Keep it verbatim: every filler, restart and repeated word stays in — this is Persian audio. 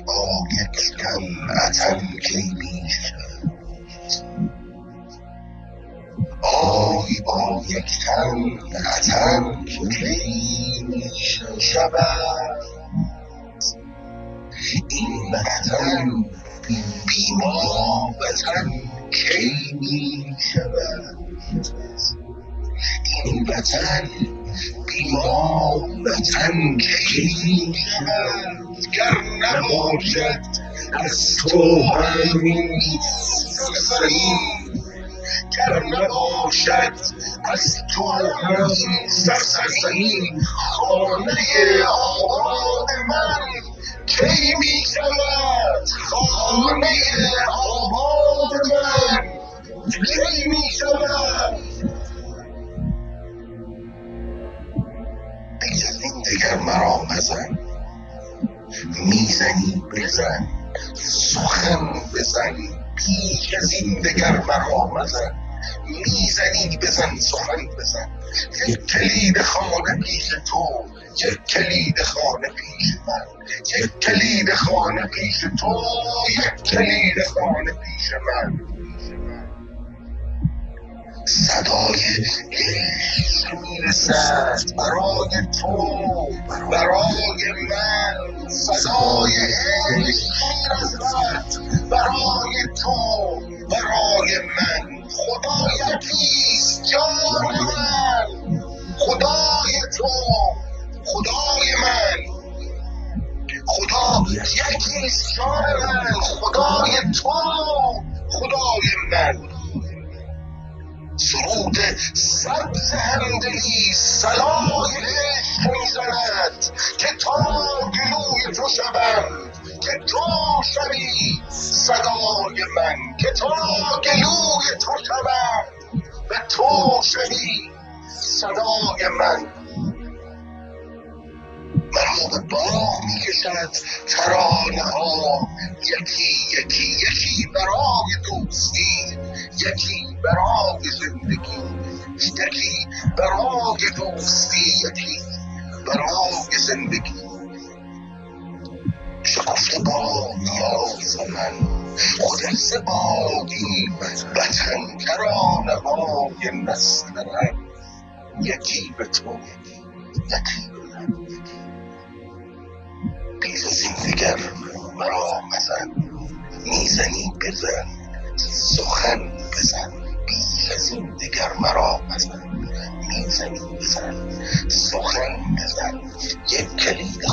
با یک دم عطن کی می شود، آی با یک دم عطن کی می شود. این وطن بی ما وطن کی می شود، این وطن بی ما وطن کی می شود. گر نباشد از تو همین سرسریم، گر نباشد از تو همین سرسریم، خانه آباد من کی می شود، خانه آباد من کی می شود. بیش از این دگر مرا مزن، میزنی بزن سخن بزن. بیش از این دگر مرا مزن، میزنی بزن سخن بزن. یک کلید خانه پیش تو، یک کلید خانه پیش من، یک کلید خانه پیش تو، یک کلید خانه پیش من. صدای عشق میرسد برای تو برای من، صدای عشق میرسد برای تو برای من. خدا یکیست جان من، خدای تو خدای من، خدا یکیست جان من، خدای تو خدای من. سرود سبز همدلی صلای عشق میزند که تا گلوی تو شوم، که تو شوی صدای من، که تا گلوی تو شوم و تو شوی صدای من. مرا به باغ میکشد ترانه ها، یکی یکی یکی برای دوستی، یکی برای زندگی، یکی برای دوستی، یکی برای زندگی. شکفته با نیاز من خجسته با این وطن، ترانه های نسل من، یکی به تو یکی به من. بیش از این دیگر مرا مزن، میزنی بزن سخن بزن. بیش از این دیگر مرا مزن، میزنی بزن سخن بزن. یک کلید